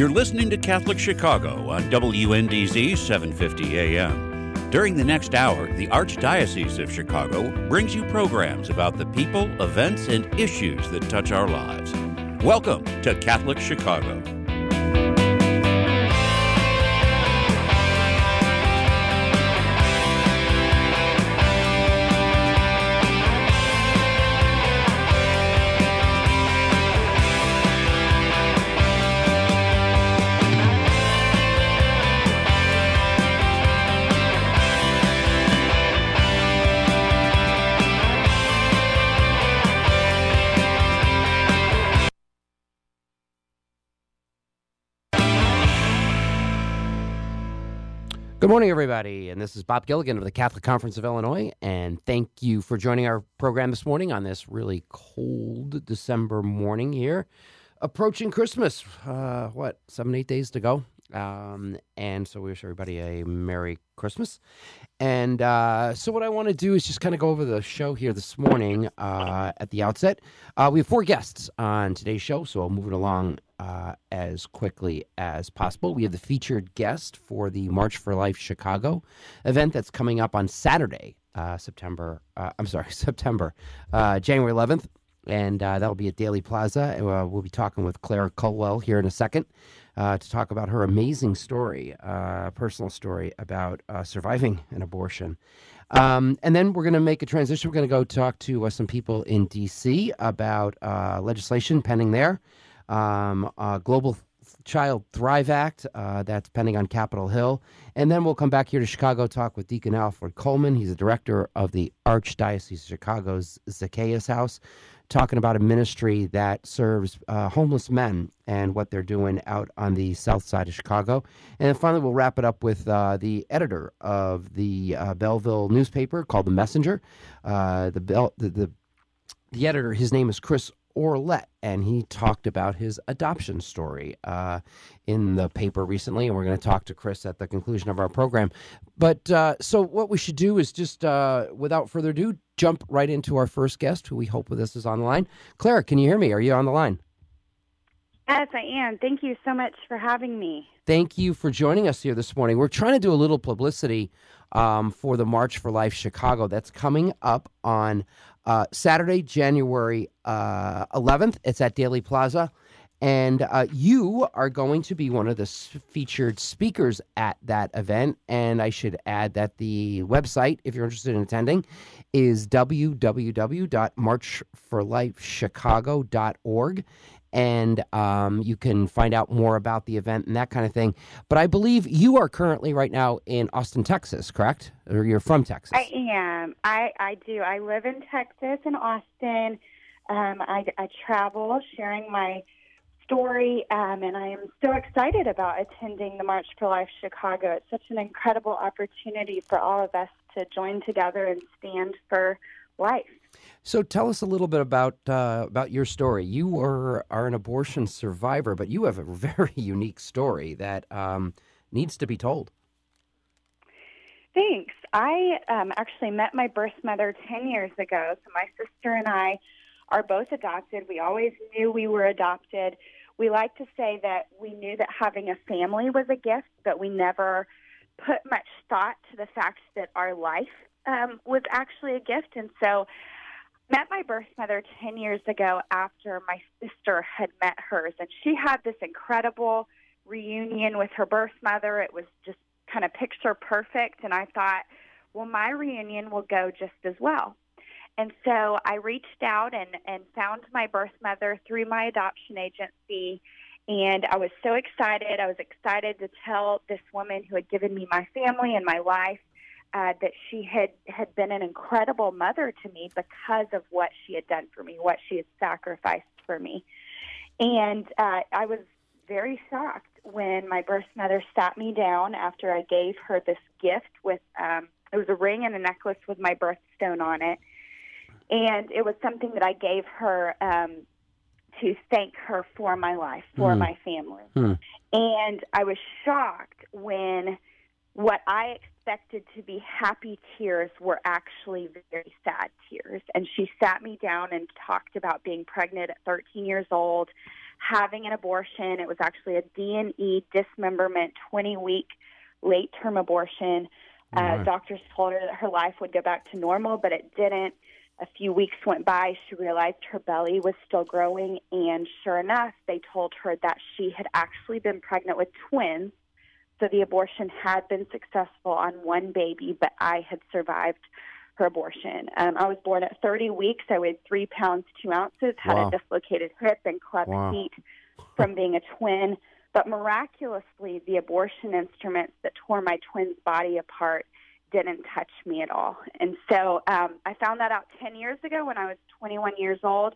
You're listening to Catholic Chicago on WNDZ 750 AM. During the next hour, the Archdiocese of Chicago brings you programs about the people, events, and issues that touch our lives. Welcome to Catholic Chicago. Good morning, everybody, and this is Bob Gilligan of the Catholic Conference of Illinois, and thank you for joining our program this morning on this really cold December morning here, approaching Christmas. 7, 8 days to go, and so we wish everybody a Merry Christmas. And so what I want to do is just kind of go over the show here this morning at the outset. We have 4 guests on today's show, so I'll move it along as quickly as possible. We have the featured guest for the March for Life Chicago event that's coming up on Saturday, September, January 11th, and that'll be at Daley Plaza. We'll be talking with Claire Culwell here in a second to talk about her amazing story, personal story about surviving an abortion. And then we're going to make a transition. We're going to go talk to some people in D.C. about legislation pending there. Global Child Thrive Act, that's pending on Capitol Hill. And then we'll come back here to Chicago, talk with Deacon Alfred Coleman. He's the director of the Archdiocese of Chicago's Zacchaeus House, talking about a ministry that serves homeless men and what they're doing out on the south side of Chicago. And then finally, we'll wrap it up with the editor of the Belleville newspaper called The Messenger. The editor, his name is Chris Orlet, and he talked about his adoption story in the paper recently, and we're going to talk to Chris at the conclusion of our program. But so what we should do is just, without further ado, jump right into our first guest, who we hope with us is on the line. Claire, can you hear me? Are you on the line? Yes, I am. Thank you so much for having me. Thank you for joining us here this morning. We're trying to do a little publicity for the March for Life Chicago that's coming up on Saturday, January 11th. It's at Daley Plaza. And you are going to be one of the featured speakers at that event. And I should add that the website, if you're interested in attending, is www.marchforlifechicago.org. And you can find out more about the event and that kind of thing. But I believe you are currently right now in Austin, Texas, correct? Or you're from Texas? I am. I do. I live in Texas, in Austin. I travel sharing my story, and I am so excited about attending the March for Life Chicago. It's such an incredible opportunity for all of us to join together and stand for life. So tell us a little bit about your story. You are an abortion survivor, but you have a very unique story that needs to be told. Thanks. I actually met my birth mother 10 years ago. So my sister and I are both adopted. We always knew we were adopted. We like to say that we knew that having a family was a gift, but we never put much thought to the fact that our life was actually a gift. And so met my birth mother 10 years ago after my sister had met hers. And she had this incredible reunion with her birth mother. It was just kind of picture perfect. And I thought, well, my reunion will go just as well. And so I reached out and found my birth mother through my adoption agency. And I was so excited. I was excited to tell this woman who had given me my family and my life that she had been an incredible mother to me because of what she had done for me, what she had sacrificed for me. And I was very shocked when my birth mother sat me down after I gave her this gift with, it was a ring and a necklace with my birthstone on it. And it was something that I gave her to thank her for my life, for my family. And I was shocked when what I expected to be happy tears were actually very sad tears. And she sat me down and talked about being pregnant at 13 years old, having an abortion. It was actually a D&E dismemberment, 20-week late-term abortion. Doctors told her that her life would go back to normal, but it didn't. A few weeks went by. She realized her belly was still growing, and sure enough, they told her that she had actually been pregnant with twins. So the abortion had been successful on one baby, but I had survived her abortion. I was born at 30 weeks. I weighed 3 pounds, 2 ounces, had a dislocated hip and clubbed feet from being a twin. But miraculously, the abortion instruments that tore my twin's body apart didn't touch me at all. And so I found that out 10 years ago when I was 21 years old.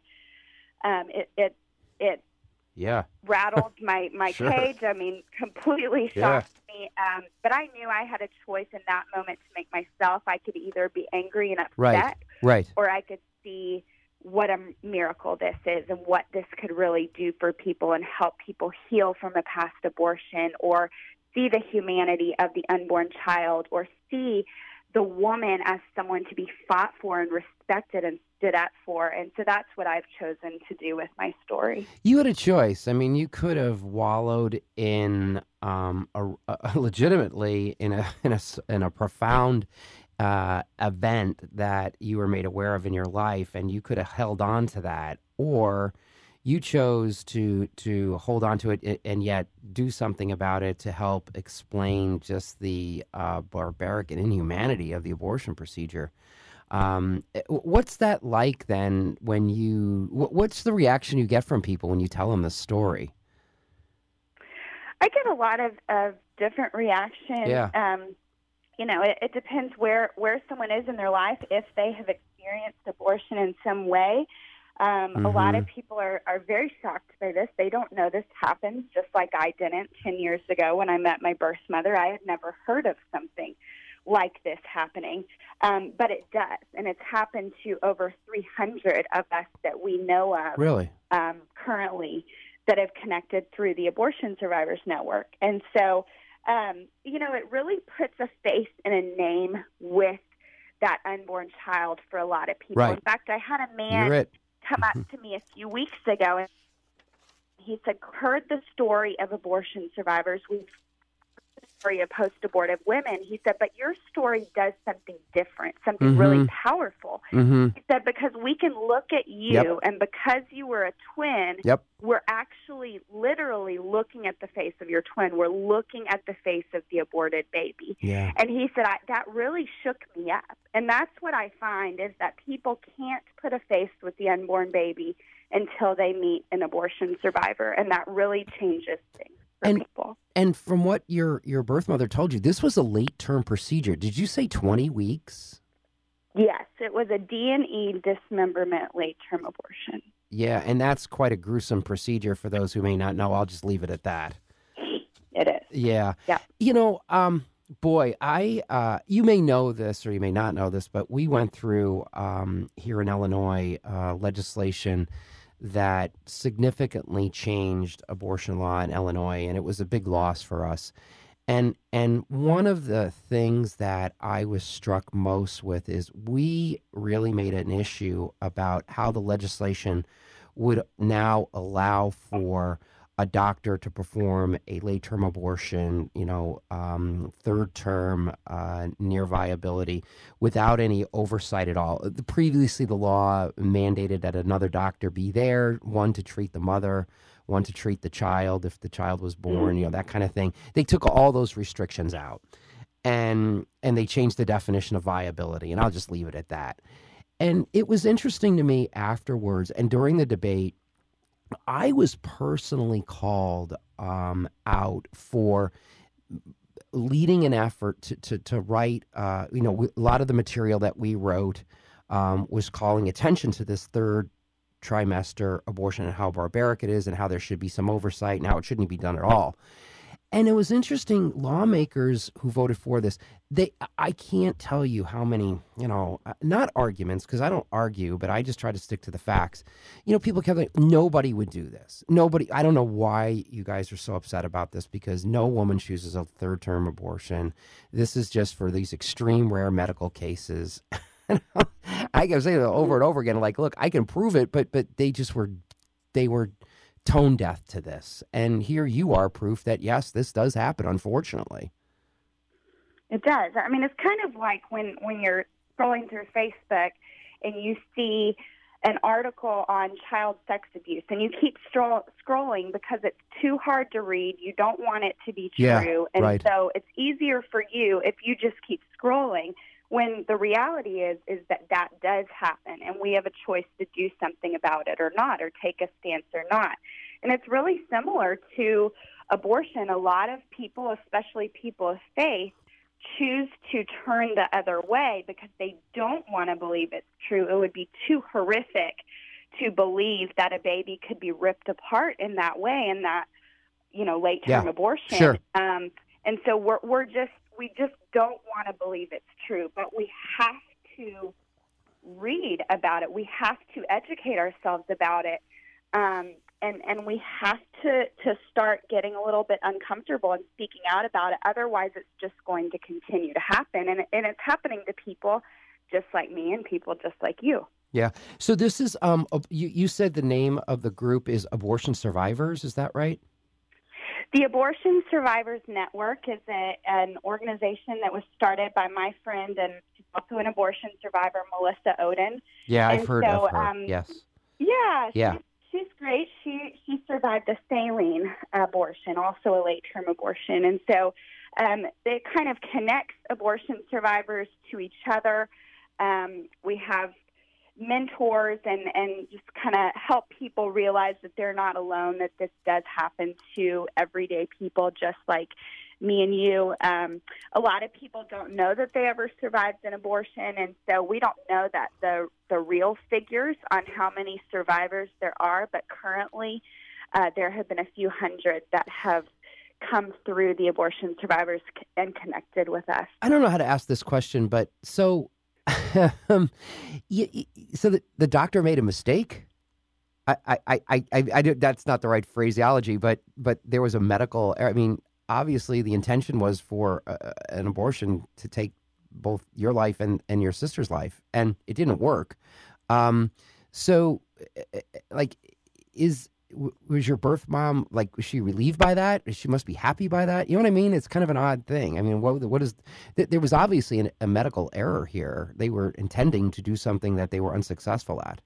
It rattled my Sure. cage. I mean, completely shocked me. But I knew I had a choice in that moment to make myself. I could either be angry and upset, Right. or I could see what a miracle this is and what this could really do for people and help people heal from a past abortion, or see the humanity of the unborn child, or see the woman as someone to be fought for and respected and stood up for. And so that's what I've chosen to do with my story. You had a choice. I mean, you could have wallowed in legitimately in a profound event that you were made aware of in your life, and you could have held on to that, or you chose to hold on to it and yet do something about it to help explain just the barbaric and inhumanity of the abortion procedure. What's that like then when what's the reaction you get from people when you tell them the story? I get a lot of different reactions. Yeah. It depends where someone is in their life, if they have experienced abortion in some way. A lot of people are very shocked by this. They don't know this happens, just like I didn't 10 years ago when I met my birth mother. I had never heard of something like this happening, but it does, and it's happened to over 300 of us that we know of. Really? Currently that have connected through the Abortion Survivors Network. And so, it really puts a face and a name with that unborn child for a lot of people. Right. In fact, I had a man come up to me a few weeks ago, and he said, heard the story of abortion survivors. We've heard the story of post-abortive women. He said, but your story does something different, something really powerful. He said, because we can look at you, and because you were a twin, we're actually literally looking at the face of your twin. We're looking at the face of the aborted baby. Yeah. And he said, that really shook me up. And that's what I find is that people can't put a face with the unborn baby until they meet an abortion survivor. And that really changes things for people. And from what your birth mother told you, this was a late-term procedure. Did you say 20 weeks? Yes, it was a D&E dismemberment late-term abortion. Yeah, and that's quite a gruesome procedure for those who may not know. I'll just leave it at that. It is. Yeah. Yeah. Boy, you may know this or you may not know this, but we went through here in Illinois legislation that significantly changed abortion law in Illinois, and it was a big loss for us. And one of the things that I was struck most with is we really made an issue about how the legislation would now allow for a doctor to perform a late-term abortion, third-term near viability without any oversight at all. Previously, the law mandated that another doctor be there, one to treat the mother, one to treat the child if the child was born, that kind of thing. They took all those restrictions out, and they changed the definition of viability, and I'll just leave it at that. And it was interesting to me afterwards, and during the debate, I was personally called out for leading an effort to write, a lot of the material that we wrote was calling attention to this third trimester abortion and how barbaric it is and how there should be some oversight and how it shouldn't be done at all. And it was interesting, lawmakers who voted for this, I can't tell you how many, not arguments, because I don't argue, but I just try to stick to the facts. People kept like, nobody would do this. Nobody, I don't know why you guys are so upset about this, because no woman chooses a third-term abortion. This is just for these extreme rare medical cases. I kept saying it over and over again, like, look, I can prove it, but they just were tone deaf to this. And here you are, proof that, yes, this does happen, unfortunately. It does. I mean, it's kind of like when you're scrolling through Facebook and you see an article on child sex abuse, and you keep scrolling because it's too hard to read. You don't want it to be true. And right. So it's easier for you if you just keep scrolling, when the reality is that does happen, and we have a choice to do something about it or not, or take a stance or not. And it's really similar to abortion. A lot of people, especially people of faith, choose to turn the other way because they don't want to believe it's true. It would be too horrific to believe that a baby could be ripped apart in that way, in that, late-term abortion. Sure. And so we just don't want to believe it's true, but we have to read about it. We have to educate ourselves about it. And we have to start getting a little bit uncomfortable and speaking out about it. Otherwise, it's just going to continue to happen. And it's happening to people just like me and people just like you. Yeah. So this is, you said the name of the group is Abortion Survivors. Is that right? The Abortion Survivors Network is an organization that was started by my friend, and she's also an abortion survivor, Melissa Oden. Yeah, I've heard of her. Yes. Yeah. She's great. She survived a saline abortion, also a late-term abortion. And so it kind of connects abortion survivors to each other. We have mentors and just kind of help people realize that they're not alone, that this does happen to everyday people just like me and you. A lot of people don't know that they ever survived an abortion, and so we don't know that the real figures on how many survivors there are, but currently there have been a few hundred that have come through the Abortion Survivors and connected with us. I don't know how to ask this question, but so the doctor made a mistake. I that's not the right phraseology, but there was a medical error. I mean, obviously the intention was for an abortion to take both your life and your sister's life, and it didn't work. So was your birth mom, was she relieved by that? She must be happy by that. You know what I mean? It's kind of an odd thing. I mean, there was obviously a medical error here. They were intending to do something that they were unsuccessful at.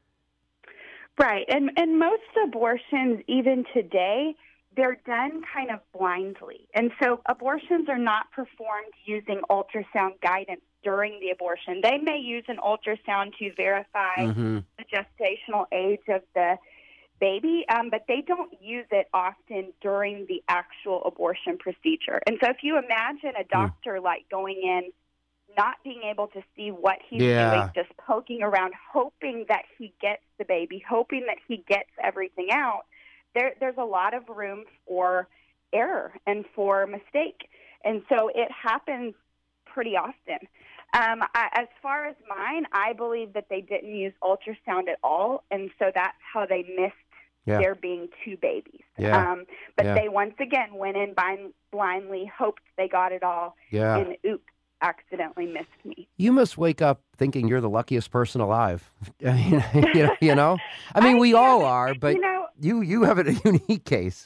Right. And most abortions, even today, they're done kind of blindly. And so abortions are not performed using ultrasound guidance during the abortion. They may use an ultrasound to verify the gestational age of the baby, but they don't use it often during the actual abortion procedure. And so if you imagine a doctor going in, not being able to see what he's doing, just poking around, hoping that he gets the baby, hoping that he gets everything out, there's a lot of room for error and for mistake. And so it happens pretty often. As far as mine, I believe that they didn't use ultrasound at all, and so that's how they missed there being two babies. But they once again went in blindly, hoped they got it all, and oops, accidentally missed me. You must wake up thinking you're the luckiest person alive. I mean, you know. I mean, we all are, but you have a unique case.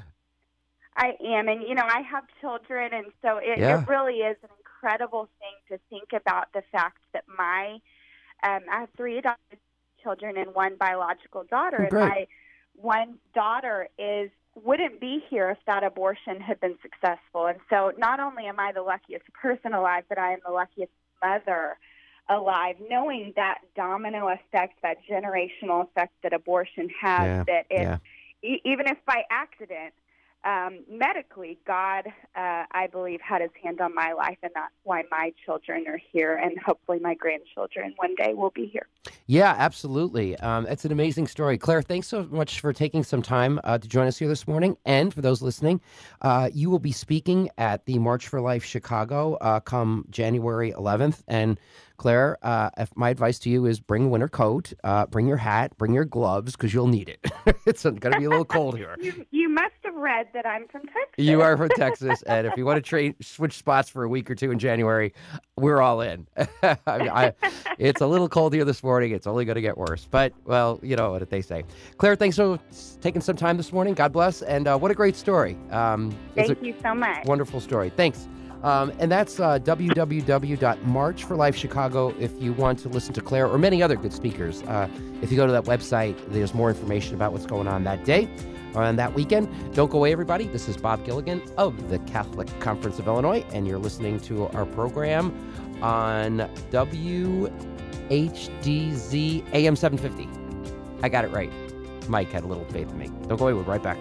I am, and I have children, and so it really is an incredible thing to think about the fact that I have 3 adopted children and 1 biological daughter, and my one daughter wouldn't be here if that abortion had been successful. And so not only am I the luckiest person alive, but I am the luckiest mother alive, knowing that domino effect, that generational effect that abortion has, even if by accident, medically, God, I believe, had his hand on my life, and that's why my children are here, and hopefully my grandchildren one day will be here. Yeah, absolutely. It's an amazing story. Claire, thanks so much for taking some time to join us here this morning. And for those listening, you will be speaking at the March for Life Chicago come January 11th. And Claire, my advice to you is bring a winter coat, bring your hat, bring your gloves, because you'll need it. It's going to be a little cold here. You must have read that I'm from Texas. You are from Texas, and if you want to switch spots for a week or two in January, we're all in. It's a little cold here this morning. It's only going to get worse. But, well, you know what they say. Claire, thanks for taking some time this morning. God bless. And what a great story. Thank you so much. Wonderful story. Thanks. And that's www.marchforlifechicago if you want to listen to Claire or many other good speakers. If you go to that website, there's more information about what's going on that day or on that weekend. Don't go away, everybody. This is Bob Gilligan of the Catholic Conference of Illinois, and you're listening to our program on WHDZ AM 750. I got it right. Mike had a little faith in me. Don't go away. We'll be right back.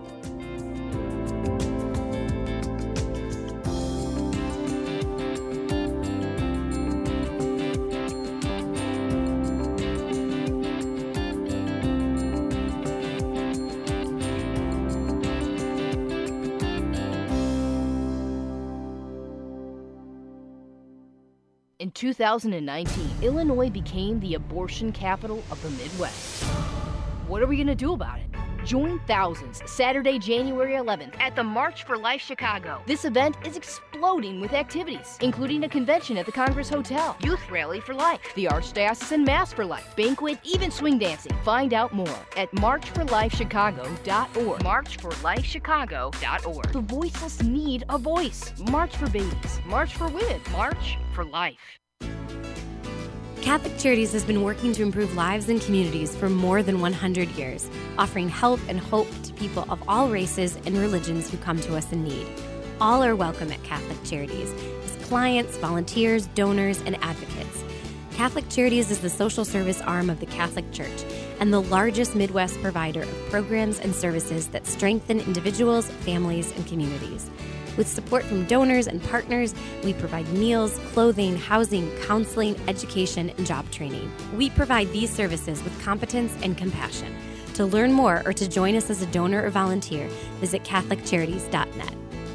In 2019, Illinois became the abortion capital of the Midwest. What are we going to do about it? Join thousands Saturday, January 11th at the March for Life Chicago. This event is exploding with activities, including a convention at the Congress Hotel, Youth Rally for Life, the Archdiocesan Mass for Life, banquet, even swing dancing. Find out more at marchforlifechicago.org. Marchforlifechicago.org. The voiceless need a voice. March for babies. March for women. March for life. Catholic Charities has been working to improve lives and communities for more than 100 years, offering help and hope to people of all races and religions who come to us in need. All are welcome at Catholic Charities as clients, volunteers, donors, and advocates. Catholic Charities is the social service arm of the Catholic Church and the largest Midwest provider of programs and services that strengthen individuals, families, and communities. With support from donors and partners, we provide meals, clothing, housing, counseling, education, and job training. We provide these services with competence and compassion. To learn more or to join us as a donor or volunteer, visit CatholicCharities.net.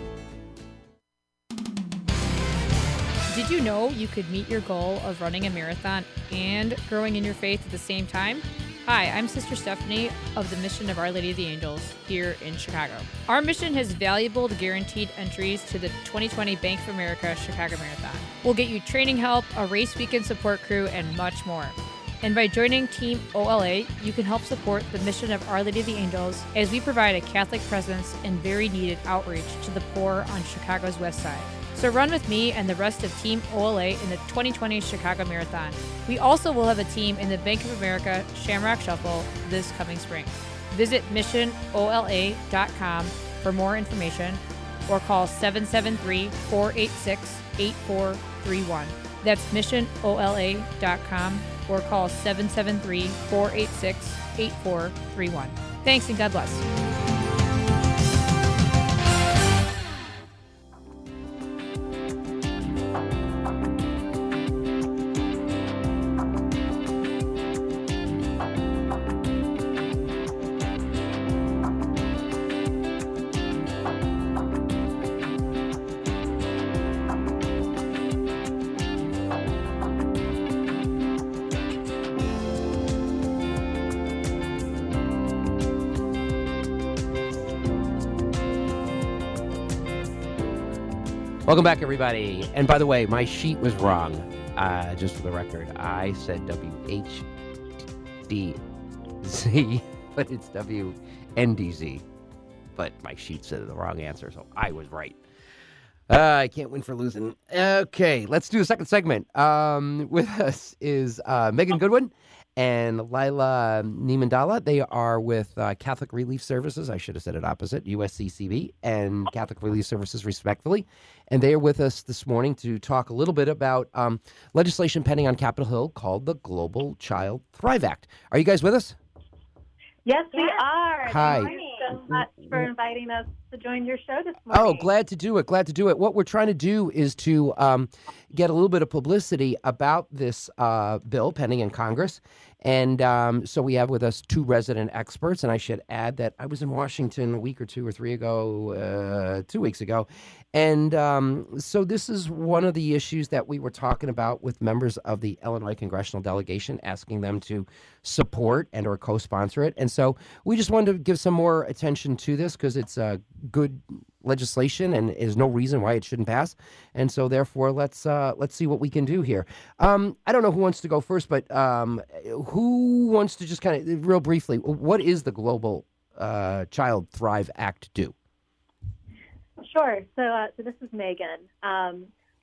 Did you know you could meet your goal of running a marathon and growing in your faith at the same time? Hi, I'm Sister Stephanie of the Mission of Our Lady of the Angels here in Chicago. Our mission has valuable guaranteed entries to the 2020 Bank of America Chicago Marathon. We'll get you training help, a race weekend support crew, and much more. And by joining Team OLA, you can help support the mission of Our Lady of the Angels as we provide a Catholic presence and very needed outreach to the poor on Chicago's West Side. So run with me and the rest of Team OLA in the 2020 Chicago Marathon. We also will have a team in the Bank of America Shamrock Shuffle this coming spring. Visit missionola.com for more information or call 773-486-8431. That's missionola.com or call 773-486-8431. Thanks and God bless. Welcome back, everybody. And by the way, my sheet was wrong. Just for the record, I said WHDZ, but it's WNDZ. But my sheet said the wrong answer, so I was right. I can't win for losing. Okay, let's do a second segment. With us is Megan Goodwin and Lila Niemandala. They are with Catholic Relief Services. I should have said it opposite, USCCB and Catholic Relief Services, respectively. And they are with us this morning to talk a little bit about legislation pending on Capitol Hill called the Global Child Thrive Act. Are you guys with us? Yes, we are. Hi. Thank you so much for inviting us to join your show this morning. Oh, glad to do it. Glad to do it. What we're trying to do is to get a little bit of publicity about this bill pending in Congress. And so we have with us two resident experts. And I should add that I was in Washington a week or 2 or 3 ago, 2 weeks ago. And so this is one of the issues that we were talking about with members of the Illinois congressional delegation, asking them to support and or co-sponsor it. And so we just wanted to give some more attention to this because it's good legislation and there's no reason why it shouldn't pass. And so therefore, let's see what we can do here. I don't know who wants to go first, but who wants to just kind of real briefly, what is the Global Child Thrive Act do? Sure. So this is Megan. As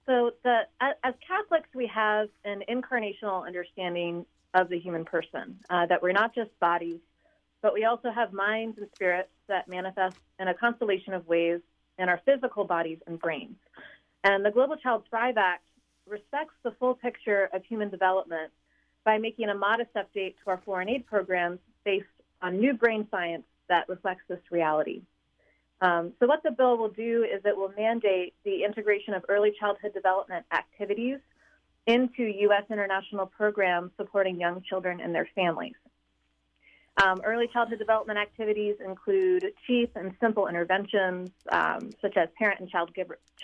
Catholics, we have an incarnational understanding of the human person, that we're not just bodies, but we also have minds and spirits that manifest in a constellation of ways in our physical bodies and brains. And the Global Child Thrive Act respects the full picture of human development by making a modest update to our foreign aid programs based on new brain science that reflects this reality. So what the bill will do is it will mandate the integration of early childhood development activities into U.S. international programs supporting young children and their families. Early childhood development activities include cheap and simple interventions such as parent and child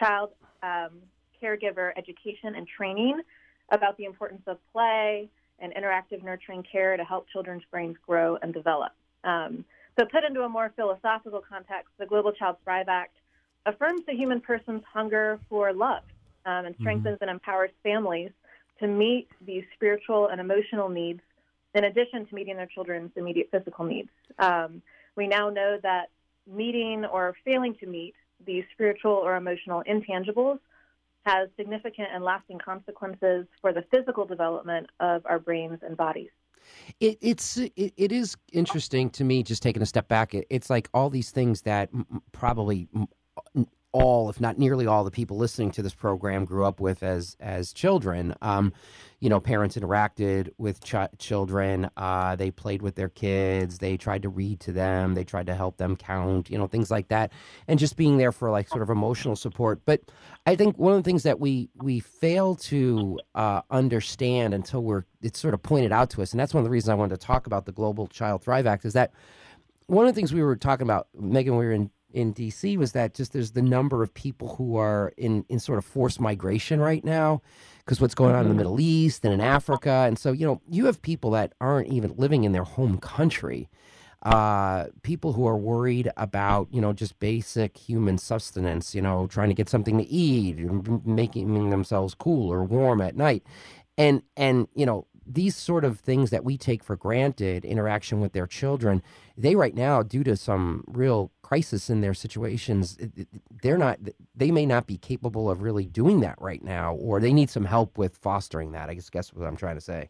caregiver education and training about the importance of play and interactive nurturing care to help children's brains grow and develop. So put into a more philosophical context, the Global Child Thrive Act affirms the human person's hunger for love and strengthens and empowers families to meet these spiritual and emotional needs in addition to meeting their children's immediate physical needs. We now know that meeting or failing to meet these spiritual or emotional intangibles has significant and lasting consequences for the physical development of our brains and bodies. It is interesting to me, just taking a step back. It's like all these things that probably all, if not nearly all, the people listening to this program grew up with as children. Parents interacted with children. They played with their kids. They tried to read to them. They tried to help them count, things like that. And just being there for like sort of emotional support. But I think one of the things that we fail to understand until it's sort of pointed out to us, and that's one of the reasons I wanted to talk about the Global Child Thrive Act, is that one of the things we were talking about, Megan, when we were in D.C., was that just there's the number of people who are in sort of forced migration right now because what's going on in the Middle East and in Africa. And so, you have people that aren't even living in their home country, people who are worried about, just basic human sustenance, trying to get something to eat, making themselves cool or warm at night. And these sort of things that we take for granted, interaction with their children, they right now, due to some real crisis in their situations, they may not be capable of really doing that right now, or they need some help with fostering that, I guess what I'm trying to say.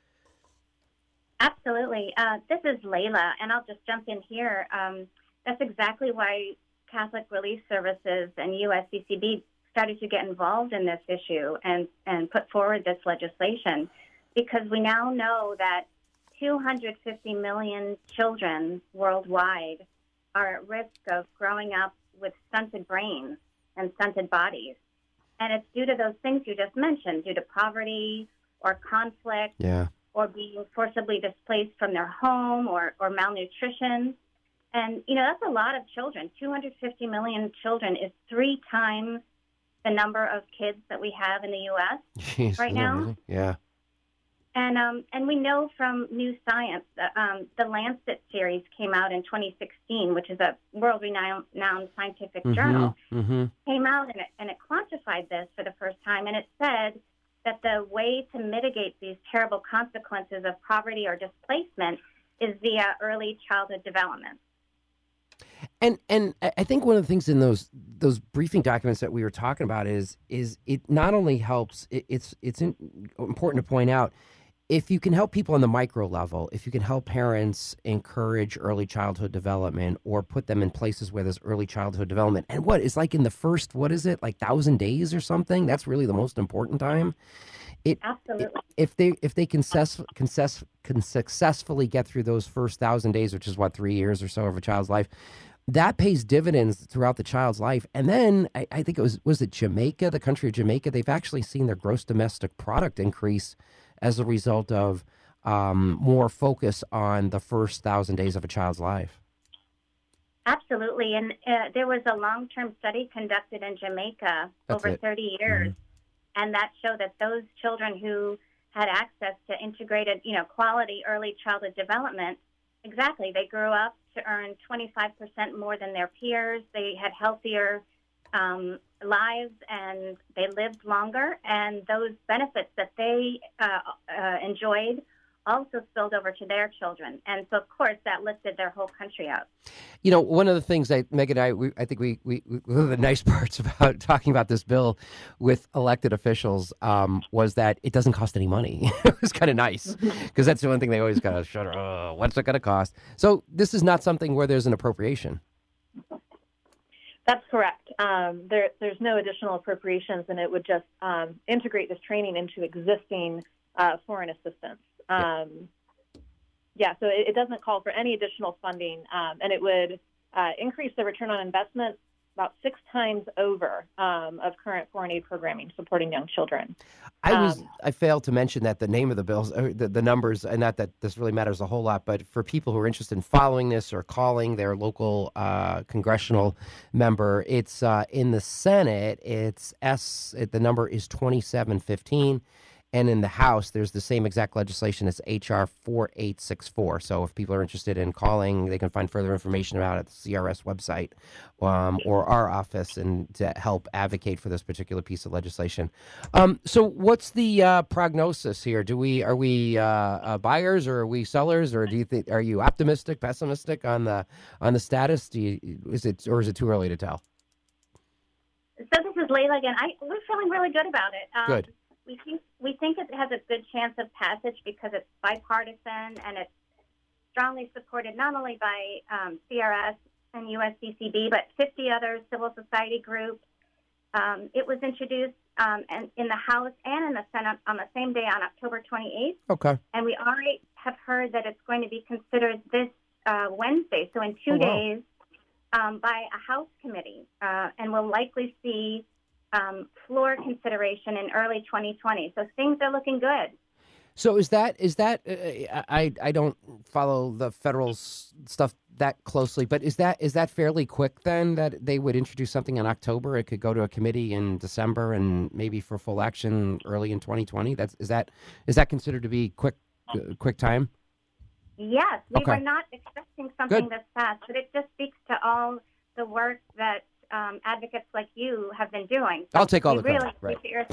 Absolutely. This is Layla, and I'll just jump in here. That's exactly why Catholic Relief Services and USCCB started to get involved in this issue and put forward this legislation, because we now know that 250 million children worldwide are at risk of growing up with stunted brains and stunted bodies. And it's due to those things you just mentioned, due to poverty or conflict, or being forcibly displaced from their home or malnutrition. And, that's a lot of children. 250 million children is 3 times the number of kids that we have in the U.S. right now. Amazing? Yeah. And we know from New Science, the Lancet series came out in 2016, which is a world-renowned scientific journal, came out and it quantified this for the first time, and it said that the way to mitigate these terrible consequences of poverty or displacement is via early childhood development. And I think one of the things in those briefing documents that we were talking about is it not only helps, it's important to point out, if you can help people on the micro level, if you can help parents encourage early childhood development or put them in places where there's early childhood development, and it's like in the first, 1,000 days or something, that's really the most important time. Absolutely. If they can successfully get through those first 1,000 days, which is 3 years or so of a child's life, that pays dividends throughout the child's life. And then I think was it Jamaica, the country of Jamaica? They've actually seen their gross domestic product increase as a result of more focus on the first 1,000 days of a child's life. Absolutely. And there was a long-term study conducted in Jamaica over 30 years, and that showed that those children who had access to integrated, quality early childhood development, exactly, they grew up to earn 25% more than their peers. They had healthier lives, and they lived longer, and those benefits that they enjoyed also spilled over to their children. And so, of course, that lifted their whole country up. One of the things that Megan and I think we one of the nice parts about talking about this bill with elected officials was that it doesn't cost any money. It was kind of nice because that's the one thing they always got to shudder. What's it going to cost? So this is not something where there's an appropriation. That's correct. There's no additional appropriations, and it would just integrate this training into existing foreign assistance. So it doesn't call for any additional funding, and it would increase the return on investment about 6 times over of current foreign aid programming supporting young children. I failed to mention that the name of the bills, the numbers, and not that this really matters a whole lot, but for people who are interested in following this or calling their local congressional member, it's in the Senate. The number is 2715. And in the House, there's the same exact legislation as H.R. 4864. So if people are interested in calling, they can find further information about it at the CRS website or our office, and to help advocate for this particular piece of legislation. So what's the prognosis here? Are we buyers, or are we sellers, or are you optimistic, pessimistic on the status? Is it too early to tell? So this is Layla again. We're feeling really good about it. Good. We think it has a good chance of passage because it's bipartisan, and it's strongly supported not only by CRS and USCCB, but 50 other civil society groups. It was introduced in the House and in the Senate on the same day, on October 28th. Okay. And we already have heard that it's going to be considered this Wednesday, so in 2 days, by a House committee, and we'll likely see floor consideration in early 2020. So things are looking good. So is that I don't follow the federal stuff that closely, but is that fairly quick then, that they would introduce something in October? It could go to a committee in December and maybe for full action early in 2020. Is that considered to be quick time? Yes, we were not expecting something this fast, but it just speaks to all the work that advocates like you have been doing. So I'll take all the credit. Right. Appreciate your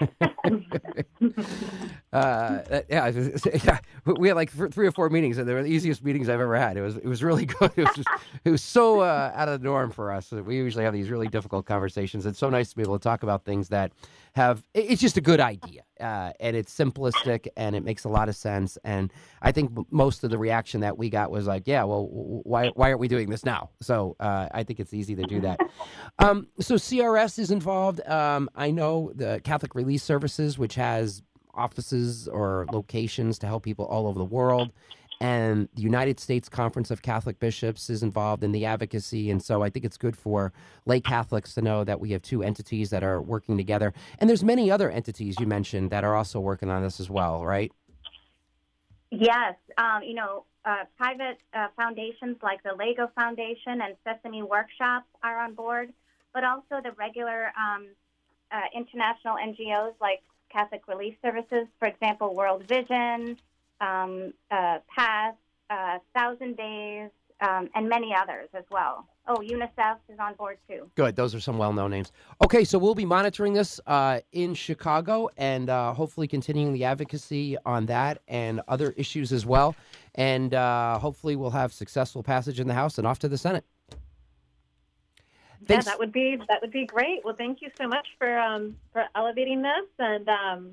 assistance. We had like 3 or 4 meetings, and they were the easiest meetings I've ever had. It was really good. It was so out of the norm for us. We usually have these really difficult conversations. It's so nice to be able to talk about things that it's just a good idea, and it's simplistic, and it makes a lot of sense. And I think most of the reaction that we got was like, yeah, well, why aren't we doing this now? So I think it's easy to do that. So CRS is involved. I know the Catholic Relief Services, which has offices or locations to help people all over the world. And the United States Conference of Catholic Bishops is involved in the advocacy. And so I think it's good for lay Catholics to know that we have 2 entities that are working together. And there's many other entities you mentioned that are also working on this as well, right? Yes. Private foundations like the Lego Foundation and Sesame Workshop are on board, but also the regular international NGOs like Catholic Relief Services, for example, World Vision, PASS, 1,000 Days, and many others as well. Oh, UNICEF is on board too. Good. Those are some well-known names. Okay, so we'll be monitoring this in Chicago, and hopefully continuing the advocacy on that and other issues as well. And hopefully we'll have successful passage in the House and off to the Senate. Thanks. Yeah, that would be great. Well, thank you so much for elevating this. And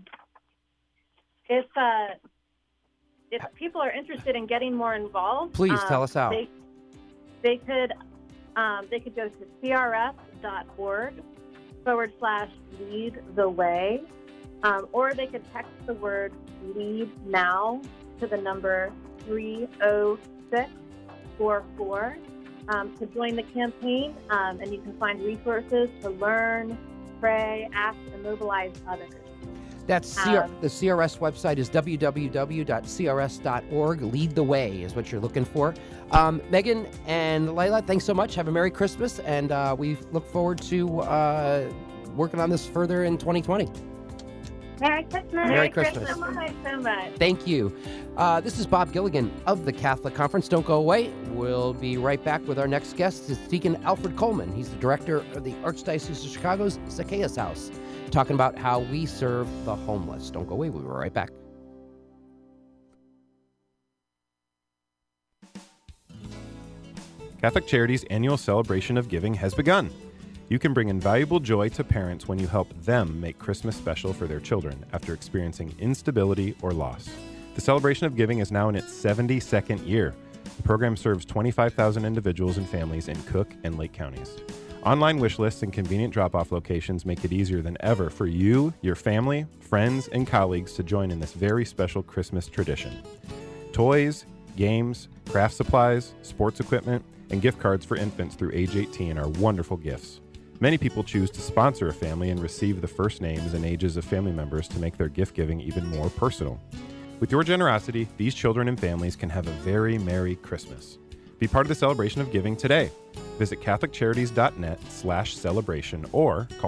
if people are interested in getting more involved, please tell us how. They could go to crs.org/lead the way, or they could text the word lead now to the number 30644. to join the campaign, and you can find resources to learn, pray, ask, and mobilize others. That's the CRS website is www.crs.org. Lead the way is what you're looking for. Megan and Layla, thanks so much. Have a Merry Christmas, and we look forward to working on this further in 2020. Merry Christmas. Merry Christmas. So much. Thank you. This is Bob Gilligan of the Catholic Conference. Don't go away. We'll be right back with our next guest. It's Deacon Alfred Coleman. He's the director of the Archdiocese of Chicago's Zacchaeus House, talking about how we serve the homeless. Don't go away. We'll be right back. Catholic Charities' annual celebration of giving has begun. You can bring invaluable joy to parents when you help them make Christmas special for their children after experiencing instability or loss. The celebration of giving is now in its 72nd year. The program serves 25,000 individuals and families in Cook and Lake counties. Online wish lists and convenient drop-off locations make it easier than ever for you, your family, friends, and colleagues to join in this very special Christmas tradition. Toys, games, craft supplies, sports equipment, and gift cards for infants through age 18 are wonderful gifts. Many people choose to sponsor a family and receive the first names and ages of family members to make their gift giving even more personal. With your generosity, these children and families can have a very Merry Christmas. Be part of the celebration of giving today. Visit CatholicCharities.net/celebration or call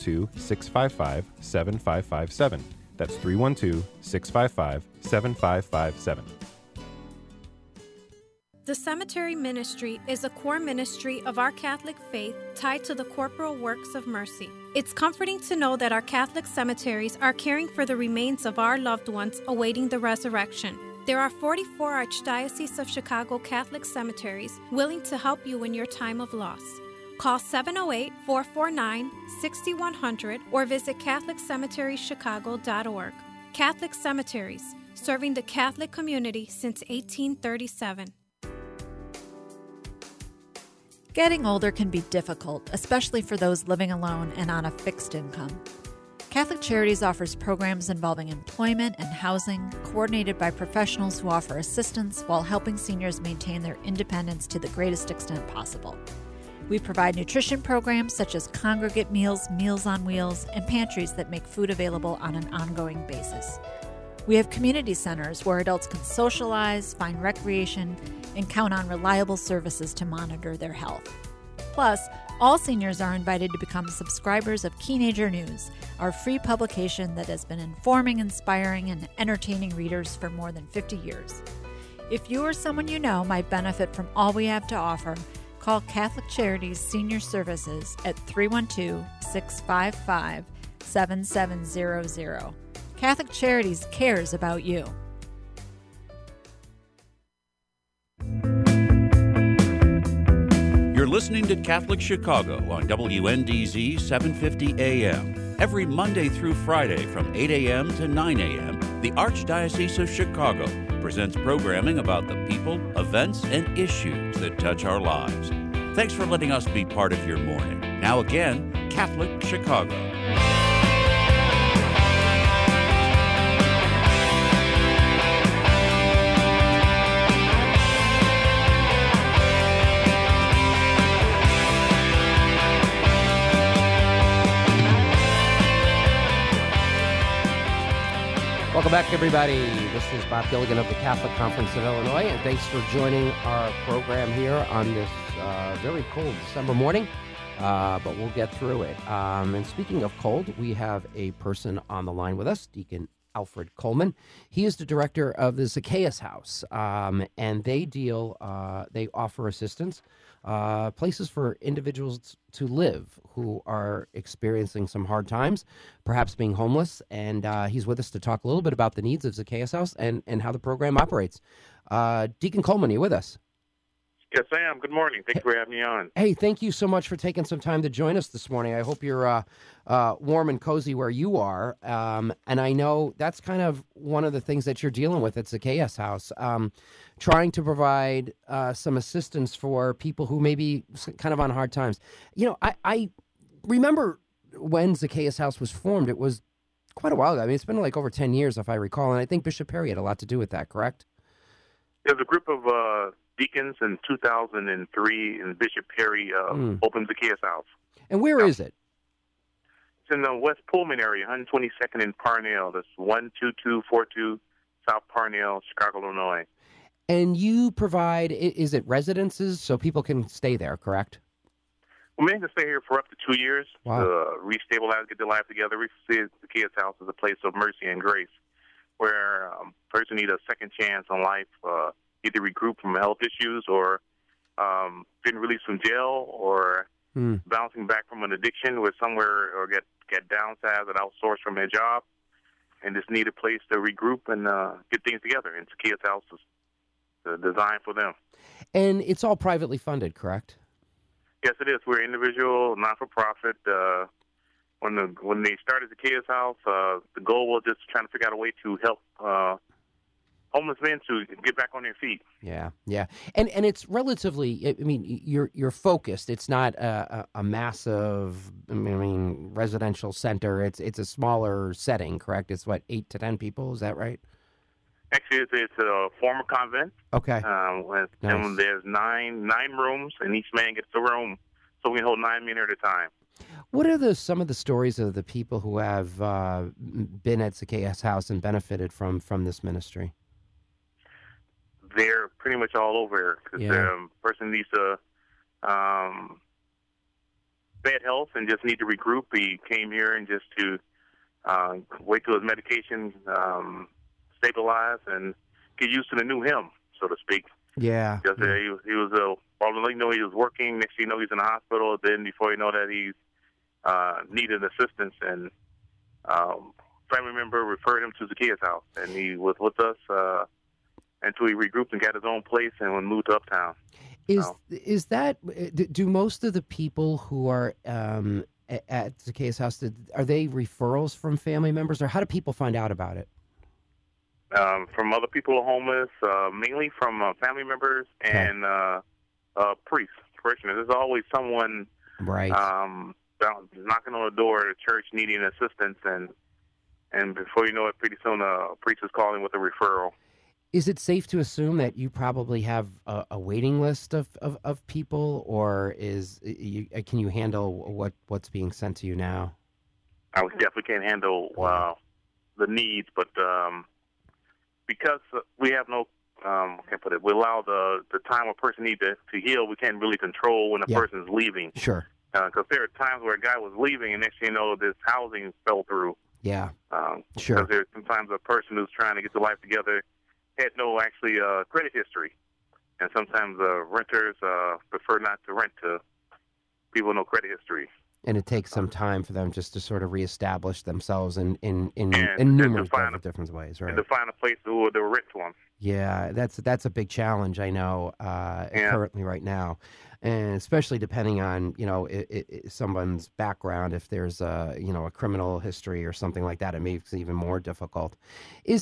312-655-7557. That's 312-655-7557. The Cemetery Ministry is a core ministry of our Catholic faith tied to the corporal works of mercy. It's comforting to know that our Catholic cemeteries are caring for the remains of our loved ones awaiting the resurrection. There are 44 Archdiocese of Chicago Catholic cemeteries willing to help you in your time of loss. Call 708-449-6100 or visit CatholicCemeteriesChicago.org. Catholic Cemeteries, serving the Catholic community since 1837. Getting older can be difficult, especially for those living alone and on a fixed income. Catholic Charities offers programs involving employment and housing, coordinated by professionals who offer assistance while helping seniors maintain their independence to the greatest extent possible. We provide nutrition programs such as congregate meals, Meals on Wheels, and pantries that make food available on an ongoing basis. We have community centers where adults can socialize, find recreation, and count on reliable services to monitor their health. Plus, all seniors are invited to become subscribers of Keenager News, our free publication that has been informing, inspiring, and entertaining readers for more than 50 years. If you or someone you know might benefit from all we have to offer, call Catholic Charities Senior Services at 312-655-7700. Catholic Charities cares about you. You're listening to Catholic Chicago on WNDZ 750 AM. Every Monday through Friday from 8 a.m. to 9 a.m., the Archdiocese of Chicago presents programming about the people, events, and issues that touch our lives. Thanks for letting us be part of your morning. Now again, Catholic Chicago. Welcome back, everybody. This is Bob Gilligan of the Catholic Conference of Illinois, and thanks for joining our program here on this very cold December morning, but we'll get through it. And speaking of cold, we have a person on the line with us, Deacon Alfred Coleman. He is the director of the Zacchaeus House, and they offer assistance, places for individuals to live who are experiencing some hard times, perhaps being homeless. And he's with us to talk a little bit about the needs of Zacchaeus House and how the program operates. Deacon Coleman, are you with us? Yes, I am. Good morning. Thanks for having me on. Hey, thank you so much for taking some time to join us this morning. I hope you're warm and cozy where you are. And I know that's kind of one of the things that you're dealing with at Zacchaeus House, trying to provide some assistance for people who may be kind of on hard times. You know, I remember when Zacchaeus House was formed. It was quite a while ago. I mean, it's been like over 10 years, if I recall. And I think Bishop Perry had a lot to do with that, correct? There's a group of deacons in 2003, and Bishop Perry opened Zacchaeus House. And where is it? It's in the West Pullman area, 122nd and Parnell. That's 12242 South Parnell, Chicago, Illinois. And you provide, is it residences so people can stay there, correct? Well, men can stay here for up to 2 years Wow. to restabilize, get their life together. We see Zacchaeus House as a place of mercy and grace where a person needs a second chance on life, either regroup from health issues or getting released from jail or bouncing back from an addiction with somewhere or get downsized and outsourced from their job and just need a place to regroup and get things together. And Zacchaeus House is designed for them. And it's all privately funded, correct? Yes, it is. We're individual, not-for-profit. When they started Zacchaeus House, the goal was just trying to figure out a way to help homeless men to get back on their feet. Yeah, yeah, and it's relatively. I mean, you're focused. It's not a massive. I mean, residential center. It's a smaller setting, correct? It's what, 8 to 10 people. Is that right? Actually, it's a former convent. Okay. Nice. And there's nine rooms, and each man gets a room, so we can hold 9 men at a time. What are some of the stories of the people who have been at Zacchaeus House and benefited from this ministry? They're pretty much all over because the person needs to bad health and just need to regroup. He came here and just to wait till his medication stabilize and get used to the new him, so to speak. Yeah. Because he was all you know, he was working. Next thing you know, he's in the hospital. Then before you know that, he's needed assistance, and family member referred him to Zacchaeus House, and he was with us until he regrouped and got his own place and moved to Uptown. Is that, do most of the people who are at Zacchaeus House, are they referrals from family members, or how do people find out about it? From other people who are homeless, mainly from family members and priests, parishioners. There's always someone right knocking on the door at a church needing assistance, and before you know it, pretty soon a priest is calling with a referral. Is it safe to assume that you probably have a waiting list of people, or can you handle what's being sent to you now? I definitely can't handle the needs, but because we have no, can't put it. We allow the time a person needs to heal. We can't really control when a person's leaving. Sure. Because there are times where a guy was leaving, and next thing you know, this housing fell through. Yeah. Sure. Because there's sometimes a person who's trying to get their life together had no credit history, and sometimes renters prefer not to rent to people with no credit history. And it takes some time for them just to sort of reestablish themselves in numerous different ways, right? And to find a place to rent to them. Yeah, that's a big challenge, I know, currently right now. And especially depending on, someone's background, if there's a criminal history or something like that, it makes it even more difficult. And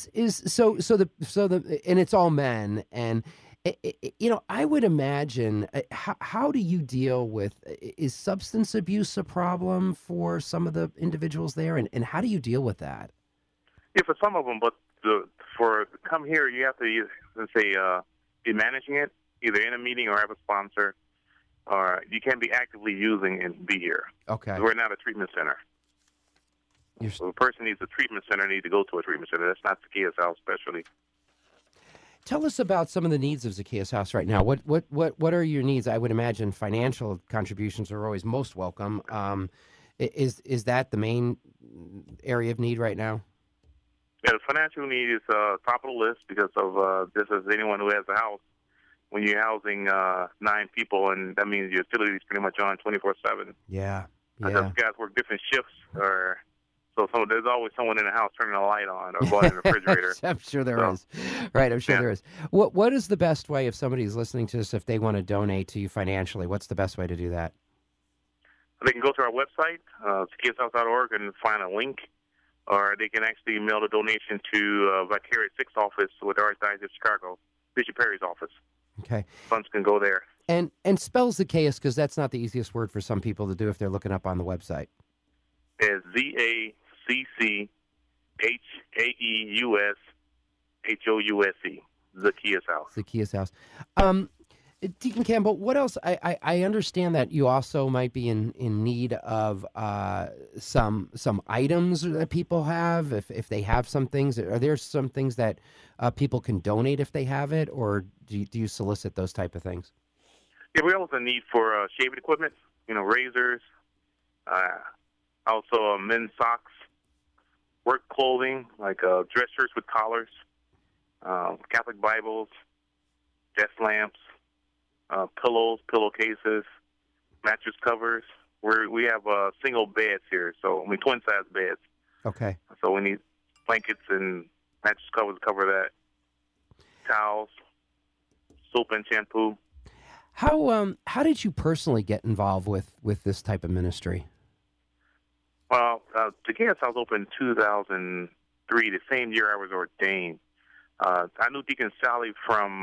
it's all men, and I would imagine, how do you deal with, is substance abuse a problem for some of the individuals there, and how do you deal with that? Yeah, for some of them, but for come here, you have to, be managing it, either in a meeting or have a sponsor, or you can't be actively using and be here. Okay. We're not a treatment center. If a person needs a treatment center, needs to go to a treatment center. That's not Zacchaeus House specialty. Tell us about some of the needs of Zacchaeus House right now. What are your needs? I would imagine financial contributions are always most welcome. Is that the main area of need right now? Yeah, the financial need is top of the list because of just as anyone who has a house. When you're housing 9 people, and that means your utilities pretty much on 24/7. Yeah. Because guys work different shifts, so there's always someone in the house turning a light on or going in the refrigerator. I'm sure there is. Right, I'm sure there is. What is the best way, if somebody's listening to this, if they want to donate to you financially, what's the best way to do that? They can go to our website, zacchaeushouse.org, and find a link, or they can actually mail the donation to Vicarious 6 office with the Archdiocese of Chicago, Bishop Perry's office. Okay. Funds can go there. And spell Zacchaeus, because that's not the easiest word for some people to do if they're looking up on the website. It's ZACCHAEUSHOUSE, Zacchaeus House. Zacchaeus House. Deacon Campbell, what else? I understand that you also might be in need of some items that people have, if they have some things. Are there some things that people can donate if they have it, or do you solicit those type of things? Yeah, we also need for shaving equipment, razors, also men's socks, work clothing, like dress shirts with collars, Catholic Bibles, desk lamps, pillows, pillowcases, mattress covers. We have single beds here, twin-size beds. Okay. So we need blankets and mattress covers to cover that, towels, soap and shampoo. How did you personally get involved with this type of ministry? Well, Zacchaeus House opened in 2003, the same year I was ordained. I knew Deacon Sally from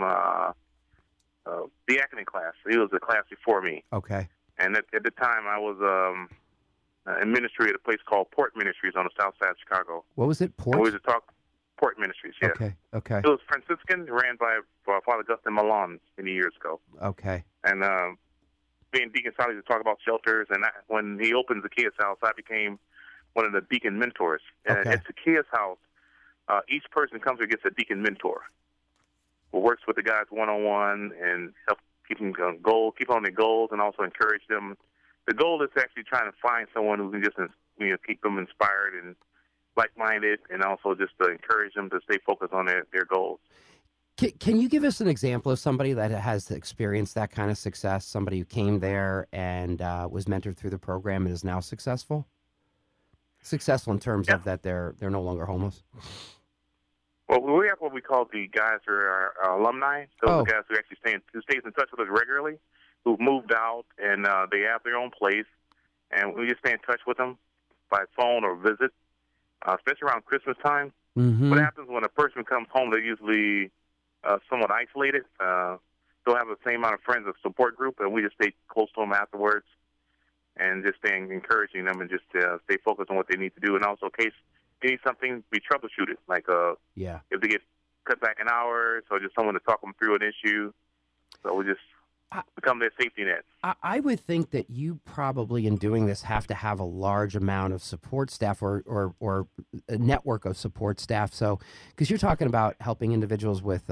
diaconate class. He was a class before me. Okay. And at the time, I was in ministry at a place called Port Ministries on the south side of Chicago. What was it, Port? And we used to talk Port Ministries, yeah. Okay. It was Franciscan, ran by Father Augustine Milan many years ago. Okay. And me and Deacon Sally used to talk about shelters, and when he opened Zacchaeus House, I became one of the deacon mentors. And Okay. at Zacchaeus House, each person comes here gets a deacon mentor who works with the guys one-on-one and help keep them keep on their goals, and also encourage them. The goal is actually trying to find someone who can just keep them inspired and like-minded, and also just to encourage them to stay focused on their goals. Can you give us an example of somebody that has experienced that kind of success, somebody who came there and was mentored through the program and is now successful? Successful in terms of that they're no longer homeless? Well, we have what we call the guys who are our alumni. Those are the guys who actually stays in touch with us regularly, who've moved out, and they have their own place, and we just stay in touch with them by phone or visit, especially around Christmas time. Mm-hmm. What happens when a person comes home, they're usually somewhat isolated. Don't have the same amount of friends or support group, and we just stay close to them afterwards and just staying encouraging them and just stay focused on what they need to do. And also, in case they need something, we troubleshoot it. Like if they get cut back in hours or just someone to talk them through an issue. So we just become their safety net. I would think that you probably, in doing this, have to have a large amount of support staff or a network of support staff. So, because you're talking about helping individuals with,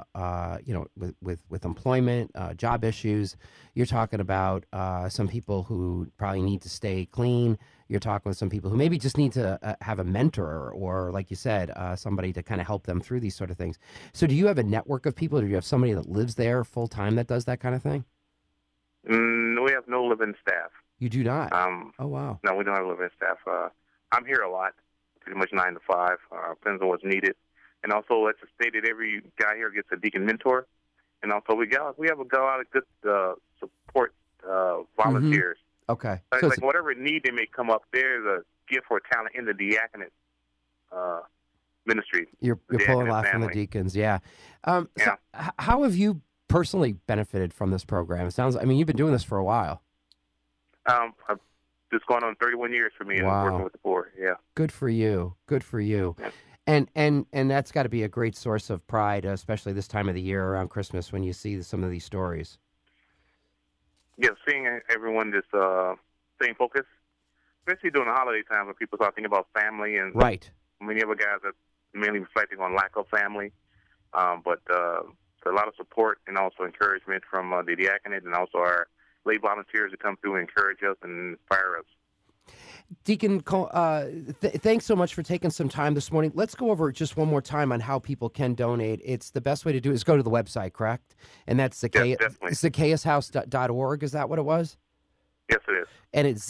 with employment, job issues. You're talking about some people who probably need to stay clean. You're talking with some people who maybe just need to have a mentor or, like you said, somebody to kind of help them through these sort of things. So do you have a network of people? Do you have somebody that lives there full time that does that kind of thing? We have no living staff. You do not? Oh, wow. No, we don't have living staff. I'm here a lot, pretty much 9 to 5. Depends on what's needed. And also, let's just state that every guy here gets a deacon mentor. And also, we have a lot of good support volunteers. Mm-hmm. Okay. So like whatever need they may come up, there's a gift or talent in the diaconate ministry. You're pulling off from the deacons, yeah. So how have you personally benefited from this program? It sounds, you've been doing this for a while. I've just gone on 31 years for me and working with the poor, yeah. Good for you. Good for you. Yeah. And that's got to be a great source of pride, especially this time of the year around Christmas when you see some of these stories. Yeah, seeing everyone just staying focused, especially during the holiday time when people start thinking about family. And right. Many other guys are mainly reflecting on lack of family, but a lot of support and also encouragement from the diaconate and also our lay volunteers to come through and encourage us and inspire us. Deacon, thanks so much for taking some time this morning. Let's go over just one more time on how people can donate. It's the best way to do it is go to the website, correct? And that's ZacchaeusHouse.org. Is that what it was? Yes, it is. And it's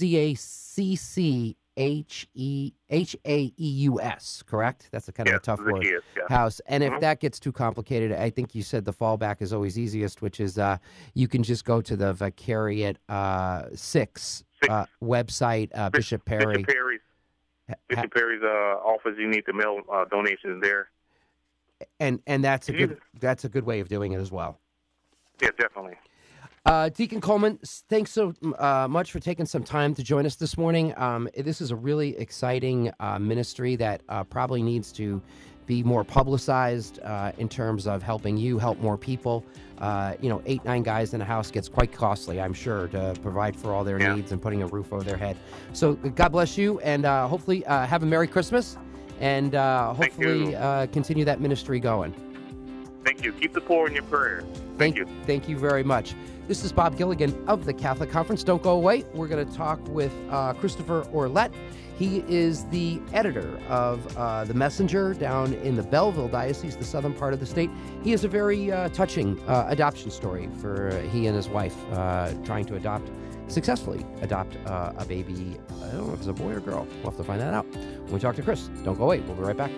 ZACCHEAUS, correct? That's a kind of a tough word. House. And if that gets too complicated, I think you said the fallback is always easiest, which is you can just go to the Vicariate 6 website, Bishop Perry. Bishop Perry's office. You need to mail donations there. And that's a good way of doing it as well. Yeah, definitely. Deacon Coleman, thanks so much for taking some time to join us this morning. This is a really exciting ministry that probably needs to be more publicized in terms of helping you help more people. 8, 9 guys in a house gets quite costly, I'm sure, to provide for all their needs and putting a roof over their head. So God bless you, and hopefully have a Merry Christmas, and hopefully continue that ministry going. Thank you. Keep the poor in your prayer. Thank you. Thank you very much. This is Bob Gilligan of the Catholic Conference. Don't go away. We're going to talk with Christopher Orlet. He is the editor of The Messenger down in the Belleville Diocese, the southern part of the state. He has a very touching adoption story for he and his wife trying to successfully adopt a baby. I don't know if it's a boy or girl. We'll have to find that out when we talk to Chris. Don't go away. We'll be right back.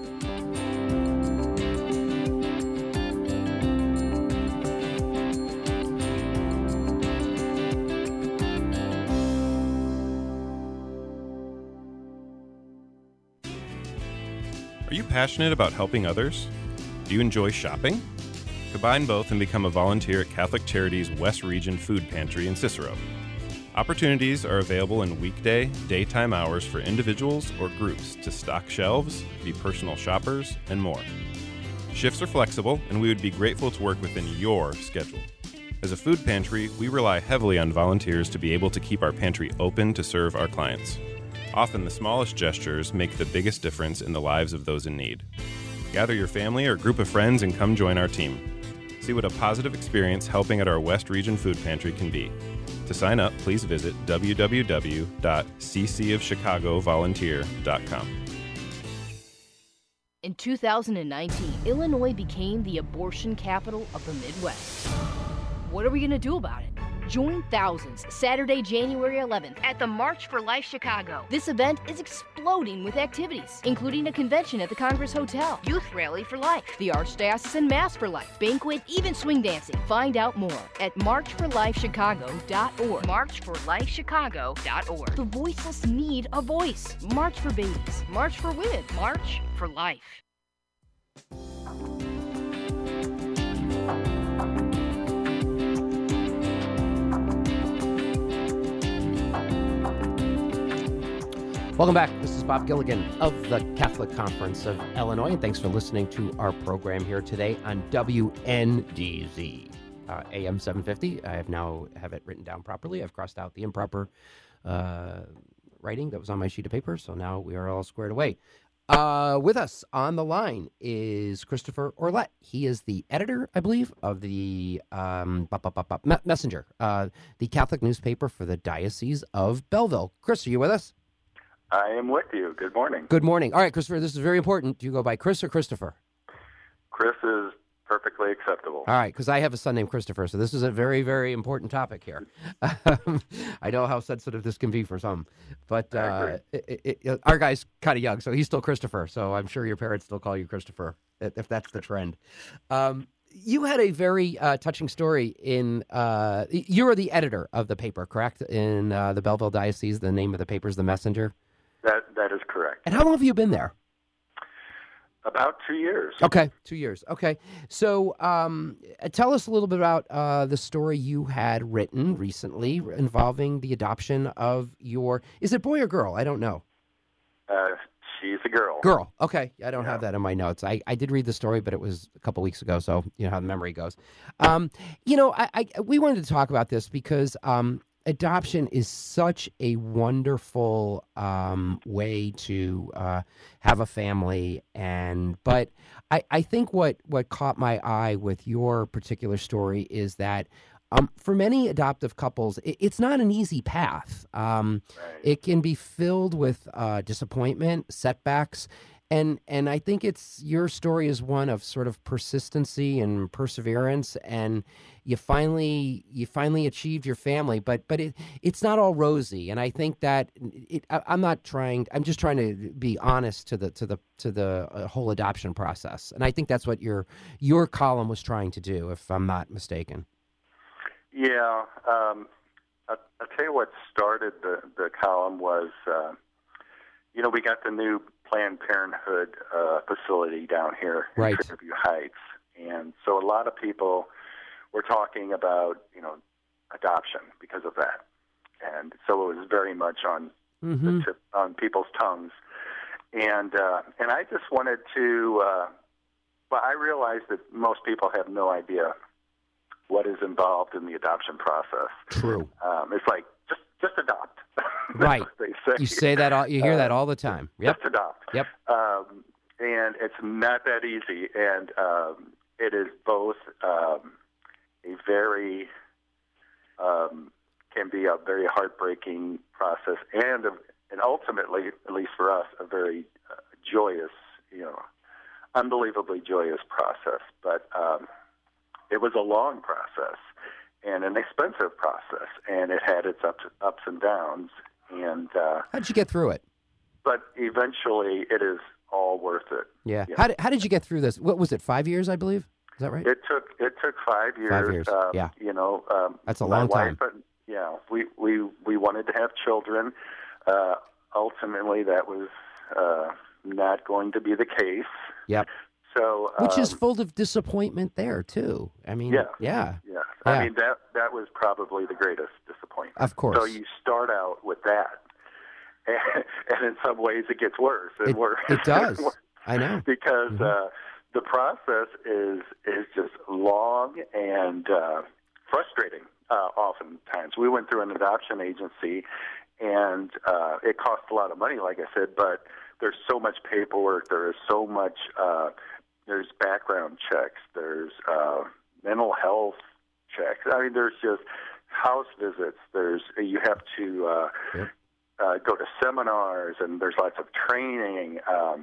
Are you passionate about helping others? Do you enjoy shopping? Combine both and become a volunteer at Catholic Charities West Region Food Pantry in Cicero. Opportunities are available in weekday, daytime hours for individuals or groups to stock shelves, be personal shoppers, and more. Shifts are flexible, and we would be grateful to work within your schedule. As a food pantry, we rely heavily on volunteers to be able to keep our pantry open to serve our clients. Often the smallest gestures make the biggest difference in the lives of those in need. Gather your family or group of friends and come join our team. See what a positive experience helping at our West Region Food Pantry can be. To sign up, please visit www.ccofchicagovolunteer.com. In 2019, Illinois became the abortion capital of the Midwest. What are we going to do about it? Join thousands Saturday, January 11th at the March for Life Chicago. This event is exploding with activities, including a convention at the Congress Hotel, Youth Rally for Life, the Archdiocesan Mass for Life, banquet, even swing dancing. Find out more at marchforlifechicago.org. Marchforlifechicago.org. The voiceless need a voice. March for babies. March for women. March for life. Welcome back. This is Bob Gilligan of the Catholic Conference of Illinois, and thanks for listening to our program here today on WNDZ, AM 750. I have it written down properly. I've crossed out the improper writing that was on my sheet of paper, so now we are all squared away. With us on the line is Christopher Orlet. He is the editor, I believe, of the Messenger, the Catholic newspaper for the Diocese of Belleville. Chris, are you with us? I am with you. Good morning. Good morning. All right, Christopher, this is very important. Do you go by Chris or Christopher? Chris is perfectly acceptable. All right, because I have a son named Christopher, so this is a very, very important topic here. I know how sensitive this can be for some, but our guy's kind of young, so he's still Christopher, so I'm sure your parents still call you Christopher, if that's the trend. You had a very touching story in, you are the editor of the paper, correct? In the Belleville Diocese, the name of the paper is The Messenger? That is correct. And how long have you been there? About 2 years. Okay, 2 years. Okay. So tell us a little bit about the story you had written recently involving the adoption of your, is it boy or girl? I don't know. She's a girl. Girl. Okay. I don't have that in my notes. I did read the story, but it was a couple weeks ago, so you know how the memory goes. We wanted to talk about this because adoption is such a wonderful way to have a family, but I think what caught my eye with your particular story is that for many adoptive couples, it's not an easy path. Right. It can be filled with disappointment, setbacks, and I think your story is one of sort of persistency and perseverance, and you finally achieved your family, but it's not all rosy. And I think that I'm just trying to be honest to the whole adoption process, and I think that's what your column was trying to do, if I'm not mistaken. Yeah, I'll tell you what started the column was, we got the new Planned Parenthood facility down here in Fairview Heights, and so a lot of people were talking about, adoption because of that, and so it was very much on the tip, on people's tongues, and I just wanted to. I realized that most people have no idea what is involved in the adoption process. True. It's like just adopt. Right. They say. You say that. You hear that all the time. Yep. Just adopt. Yep. And it's not that easy, and it is both a very can be a very heartbreaking process, and ultimately, at least for us, a very joyous, unbelievably joyous process. But it was a long process and an expensive process, and it had its ups and downs. And how'd you get through it? But eventually, it is all worth it. Yeah. How did you get through this? What was it? 5 years, I believe. Is that right? It took 5 years. 5 years. Yeah. That's a my long time. Wife, we wanted to have children. Ultimately, that was not going to be the case. Yep. So, which is full of disappointment there too. I mean, yeah. I mean that was probably the greatest disappointment. Of course. So you start out with that, and in some ways it gets worse and worse. It does. I know. Because the process is just long and frustrating. Oftentimes, we went through an adoption agency, and it cost a lot of money, like I said. But there's so much paperwork. There is so much. There's background checks. There's mental health checks. I mean, there's just house visits. You have to go to seminars, and there's lots of training.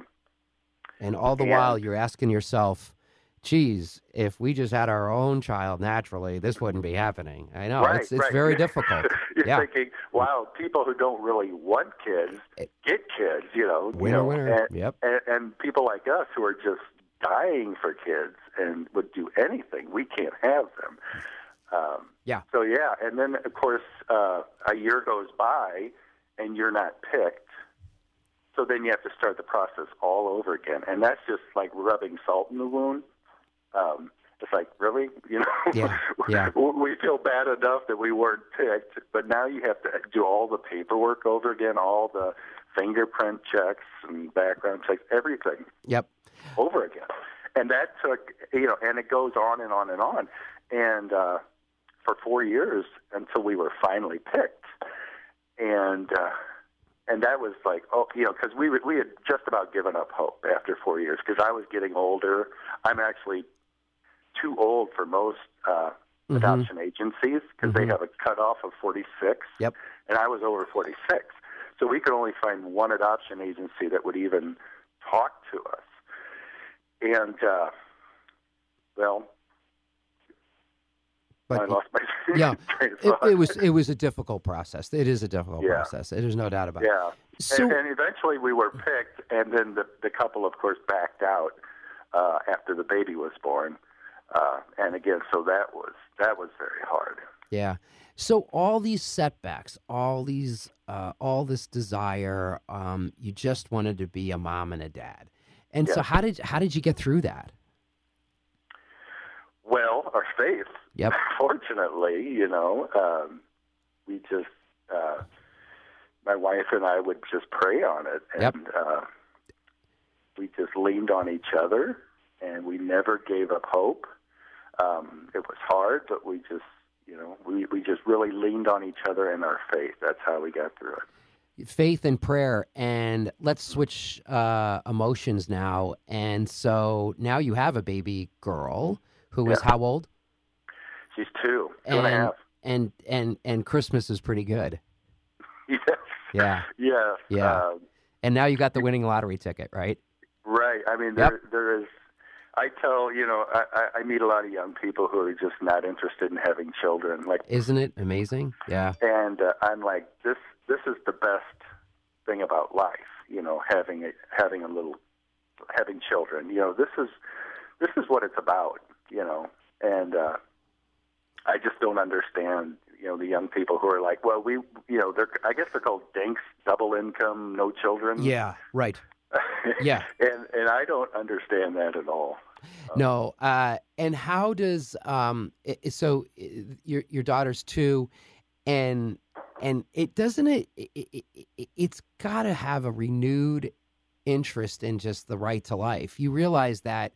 And all the while, you're asking yourself, geez, if we just had our own child naturally, this wouldn't be happening. I know. Right, it's very difficult. You're thinking, wow, people who don't really want kids get kids, Winner. Yep. And people like us who are just dying for kids and would do anything, we can't have them. So, and then, of course, a year goes by and you're not picked. So then you have to start the process all over again. And that's just like rubbing salt in the wound. It's like, really? We feel bad enough that we weren't picked, but now you have to do all the paperwork over again, all the fingerprint checks and background checks, everything. Yep. Over again. And that took, and it goes on and on and on. And for 4 years until we were finally picked. And that was like, because we had just about given up hope after 4 years because I was getting older. I'm actually too old for most adoption agencies because they have a cutoff of 46. Yep. And I was over 46. So we could only find one adoption agency that would even talk to us. And, I lost my train of thought. It was a difficult process. It is a difficult process. There's no doubt about it. Yeah. So, and eventually we were picked, and then the couple, of course, backed out after the baby was born. And again, so that was very hard. Yeah. So all these setbacks, all this desire, you just wanted to be a mom and a dad. And so how did you get through that? Well, our faith. Yep. Fortunately, we just, my wife and I would just pray on it. And we just leaned on each other, and we never gave up hope. It was hard, but we just, we just really leaned on each other and our faith. That's how we got through it. Faith and prayer. And let's switch emotions now. And so now you have a baby girl who is how old? She's 2 and a half. And Christmas is pretty good. Yes. Yeah. Yeah. Yeah. And now you got the winning lottery ticket, right? Right. I mean, there is. I tell I meet a lot of young people who are just not interested in having children. Like, isn't it amazing? Yeah. And I'm like, this is the best thing about life. Having children. This is what it's about. And I just don't understand, the young people who are like, well, I guess they're called dinks, double income, no children. Yeah, right. Yeah. And I don't understand that at all. No. And how does, so your daughter's 2 and it doesn't, it's gotta have a renewed interest in just the right to life. You realize that,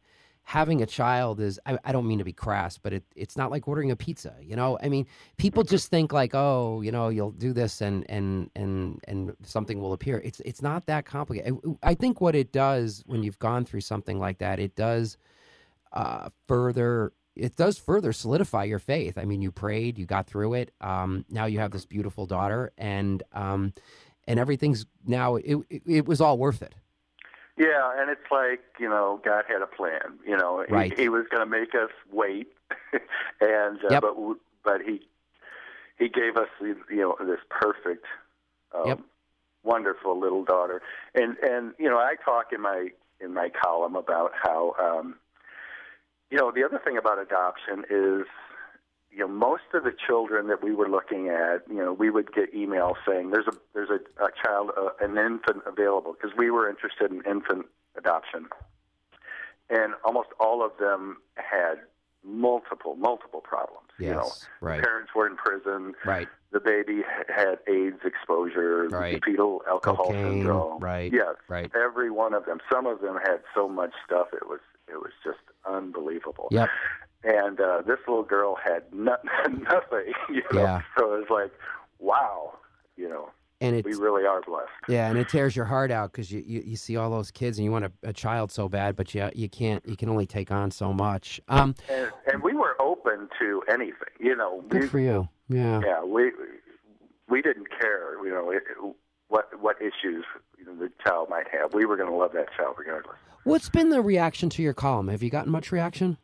having a child is, I don't mean to be crass, but it's not like ordering a pizza, you know? I mean, people just think like, oh, you know, you'll do this and something will appear. It's not that complicated. I think what it does when you've gone through something like that, it does further solidify your faith. I mean, you prayed, you got through it. Now you have this beautiful daughter, and everything's now, it was all worth it. Yeah, and it's like, you know, God had a plan. You know, right. He was going to make us wait, and yep. but he gave us, you know, this perfect, yep. wonderful little daughter. And you know, I talk in my column about how, you know, the other thing about adoption is, you know, most of the children that we were looking at, you know, we would get emails saying there's a child, an infant available, because we were interested in infant adoption, and almost all of them had multiple problems. Yes, you know, right. Parents were in prison. Right. The baby had AIDS exposure. Right. Fetal alcohol Cocaine, syndrome. right. Yes. Right. Every one of them. Some of them had so much stuff. It was unbelievable. Yep. And this little girl had nothing, you know. Yeah. So it was like, wow, you know, and we really are blessed. Yeah, and it tears your heart out because you see all those kids and you want a child so bad, but you can't. You can only take on so much. And we were open to anything, you know. Good for you. Yeah. Yeah, we didn't care, you know, what issues, you know, the child might have. We were going to love that child regardless. What's been the reaction to your column? Have you gotten much reaction?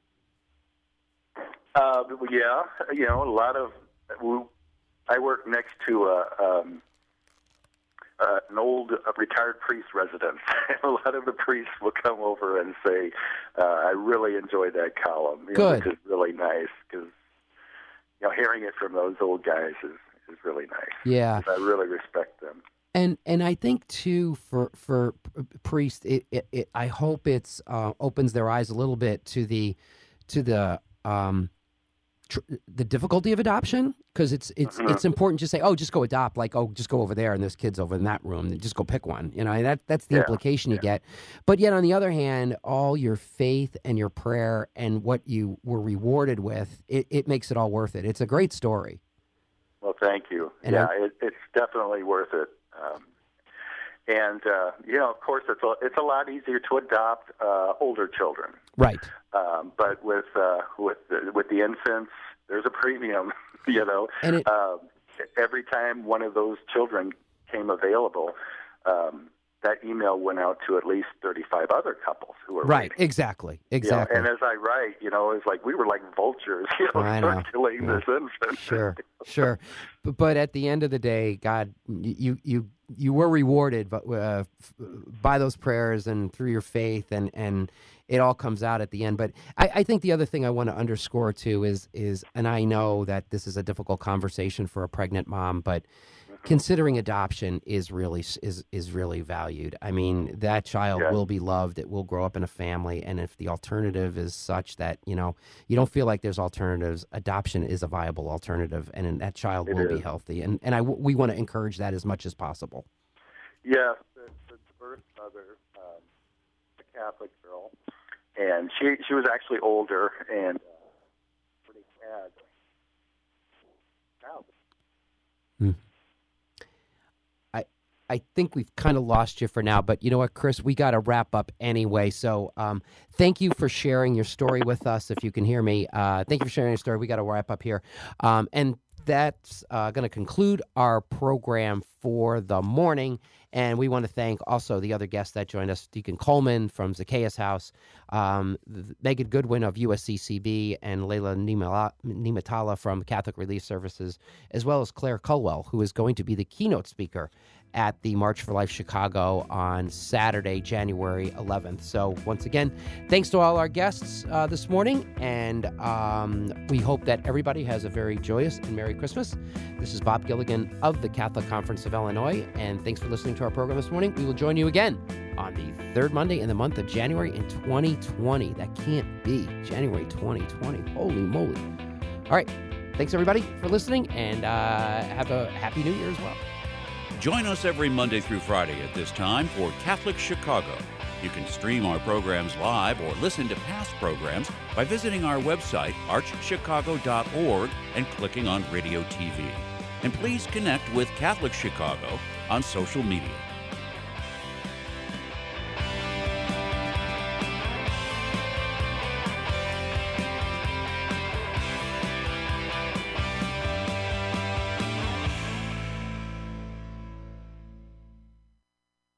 Yeah, you know, a lot of. I work next to an old retired priest residence. A lot of the priests will come over and say, "I really enjoyed that column." You know, which is really nice because, you know, hearing it from those old guys is really nice. Yeah, I really respect them. And I think too for priests, I hope it's opens their eyes a little bit to the difficulty of adoption, because it's important to say, oh, just go adopt, like, oh, just go over there and there's kids over in that room, just go pick one, you know. That's the implication you get. But yet on the other hand, all your faith and your prayer and what you were rewarded with, it makes it all worth it. It's a great story. Well, thank you. And it's definitely worth it. And you know, of course, it's a lot easier to adopt older children, right? But with the infants, there's a premium, you know. And every time one of those children came available, that email went out to at least 35 other couples who were right. waiting. Exactly. You know, and as I write, you know, it's like we were like vultures, you know, circulating this infant. Sure. But at the end of the day, God, you were rewarded, but by those prayers and through your faith, and it all comes out at the end. But I think the other thing I want to underscore too is, and I know that this is a difficult conversation for a pregnant mom, but considering adoption is really valued. I mean, that child will be loved. It will grow up in a family, and if the alternative is such that, you know, you don't feel like there's alternatives, adoption is a viable alternative, and that child will be healthy. And we want to encourage that as much as possible. Yeah, the birth mother, a Catholic girl, and she was actually older and pretty sad. I think we've kind of lost you for now, but you know what, Chris, we got to wrap up anyway. So thank you for sharing your story with us. If you can hear me, thank you for sharing your story. We got to wrap up here. And that's going to conclude our program for the morning. And we want to thank also the other guests that joined us, Deacon Coleman from Zacchaeus House, Megan Goodwin of USCCB, and Layla Nimatala from Catholic Relief Services, as well as Claire Culwell, who is going to be the keynote speaker at the March for Life Chicago on Saturday, January 11th. So once again, thanks to all our guests this morning, and we hope that everybody has a very joyous and Merry Christmas. This is Bob Gilligan of the Catholic Conference of Illinois, and thanks for listening to our program this morning. We will join you again on the third Monday in the month of January in 2020. That can't be January 2020. Holy moly. All right. Thanks, everybody, for listening, and have a Happy New Year as well. Join us every Monday through Friday at this time for Catholic Chicago. You can stream our programs live or listen to past programs by visiting our website, archchicago.org, and clicking on Radio TV. And please connect with Catholic Chicago on social media.